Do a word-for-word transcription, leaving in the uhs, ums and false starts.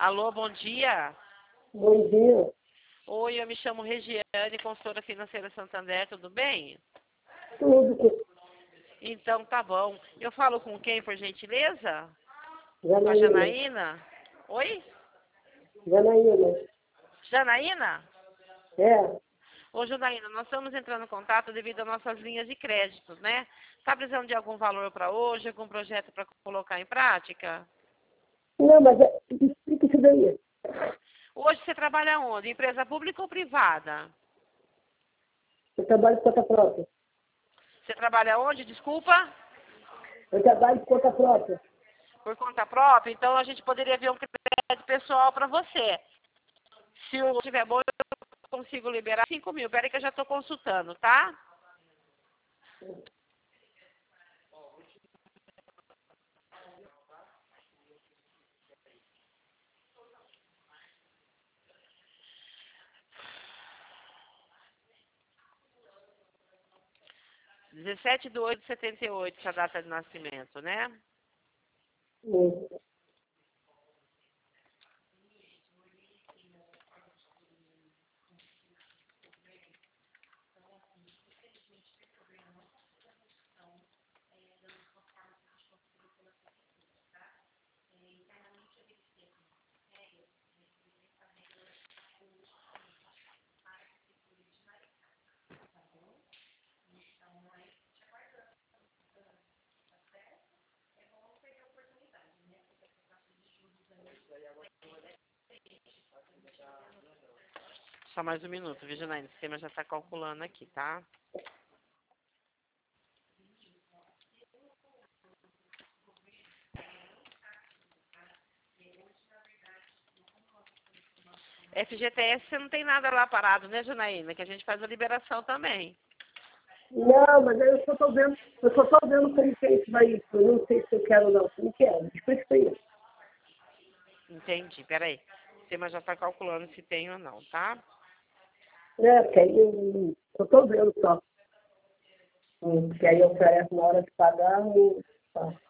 Alô, bom dia. Bom dia. Oi, eu me chamo Regiane, consultora financeira Santander, tudo bem? Tudo. Então, tá bom. Eu falo com quem, por gentileza? Com a Janaína. Janaína? Oi? Janaína. Janaína? É. Ô, Janaína, nós estamos entrando em contato devido às nossas linhas de crédito, né? Tá precisando de algum valor para hoje, algum projeto para colocar em prática? Não, mas é, explica isso daí. Hoje você trabalha onde? Empresa pública ou privada? Eu trabalho por conta própria. Você trabalha onde? Desculpa? Eu trabalho por conta própria. Por conta própria? Então a gente poderia ver um crédito pessoal para você. Se o tiver bom, eu consigo liberar cinco mil. Peraí que eu já estou consultando, tá? dezessete de oito de setenta e oito, essa data de nascimento, né? Hum. Só mais um minuto, viu, Janaína? O sistema já está calculando aqui, tá? F G T S você não tem nada lá parado, né, Janaína? Que a gente faz a liberação também. Não, mas eu só estou vendo, eu só estou vendo como que é isso daí. Eu não sei se eu quero ou não. Eu não quero. Explica isso aí. Entendi, peraí. O sistema já está calculando se tem ou não, tá? É, porque aí eu só estou vendo só. Hum, Porque aí oferece na hora de pagar e tá.